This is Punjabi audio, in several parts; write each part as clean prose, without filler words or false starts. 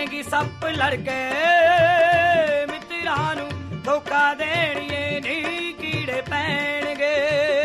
ਪੈਂਗੀ ਸੱਪ ਲੜ ਕੇ ਮਿੱਤਰਾਂ ਨੂੰ ਧੋਖਾ ਦੇਣੀਏ ਨੀ ਕੀੜੇ ਪੈਣਗੇ।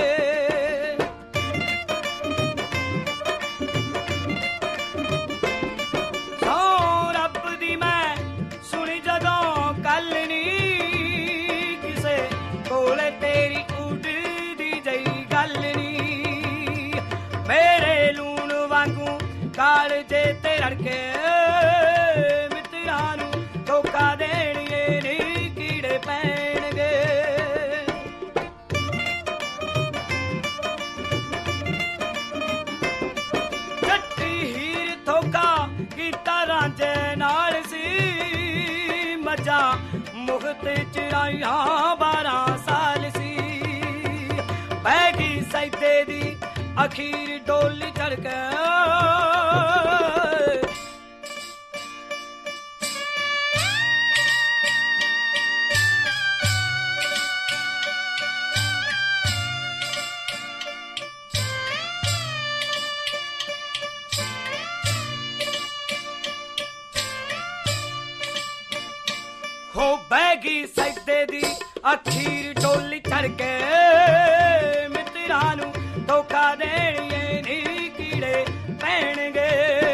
ਸੌ ਰੱਬ ਦੀ ਮੈਂ ਸੁਣੀ ਜਦੋਂ ਕੱਲ ਨੀ ਕਿਸੇ ਕੋਲੇ ਤੇਰੀ ਉੱਡਦੀ ਜਈ ਗੱਲ ਨੀ ਮੇਰੇ ਲੂਣ ਵਾਂਗੂ ਕਾਲਜੇ ਤੇ ਰੜਕੇ ਮਿੱਤਰਾਂ ਨੂੰ ਧੋਖਾ ਦੇਣੀਏ ਨੀ ਕੀੜੇ ਪੈਣਗੇ। ਜੱਟੀ ਹੀਰ ਧੋਖਾ ਕੀਤਾ ਰਾਂਝੇ ਨਾਲ ਸੀ ਮੱਝਾਂ ਮੁਖਤ ਚਰਾਈਆਂ 12 ਸਾਲ ਸੀ ਪੈ ਗਈ ਸੈਦੇ ਦੀ ਅਖੀਰ ਡੋਲੀ ਚੜ ਕੇ ਹੋ ਬਹਿ ਗਈ ਸੈਦੇ ਦੀ ਅਖੀਰ ਡੋਲੀ ਚੜ ਕੇ ਮਿੱਤਰਾਂ ਨੂੰ ਧੋਖਾ ਦੇਣੀਏ ਨੀ ਕੀੜੇ ਪੈਣਗੇ।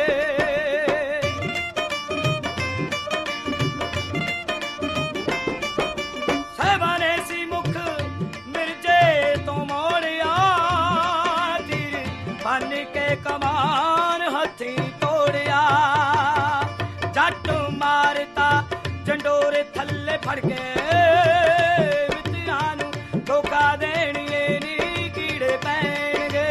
ਸਾਹਿਬਾਂ ਨੇ ਸੀ ਮੁਖ ਮਿਰਜੇ ਤੋਂ ਮੋੜਿਆ ਤੀਰ ਬੰਨ ਕੇ ਕਮਾਨ ਹੱਥੀਂ ਤੋੜਿਆ ਜੱਟ ਮਾਰਤਾ ਜੰਡੋਰੇ ਥੱਲੇ ਫੜ ਕੇ ਮਿੱਤਰਾਂ ਨੂੰ ਧੋਖਾ ਦੇਣੀਏ ਨੀ ਕੀੜੇ ਪੈਣਗੇ।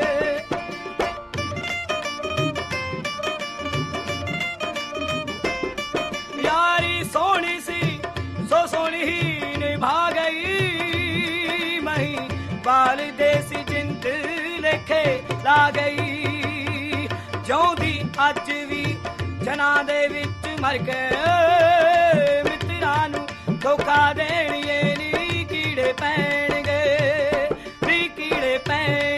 ਯਾਰੀ ਸੋਹਣੀ ਸੀ ਸੋ ਸੋਹਣੀ ਹੀ ਨਿਭਾ ਗਈ ਮਹੀਂ ਬਾਲ ਦੇਸੀ ਜਿੰਦ ਲੇਖੇ ਲਾ ਗਈ ਜਿਉਂਦੀ ਅੱਜ ਵੀ ਜਨਾਂ ਦੇ ਵਿੱਚ ਮਰ ਕੇ ਮਿੱਤਰਾਂ ਨੂੰ ਧੋਖਾ ਦੇਣੀਏ ਨੀ ਕੀੜੇ ਪੈਣਗੇ ਨੀ ਕੀੜੇ ਪੈਣਗੇ।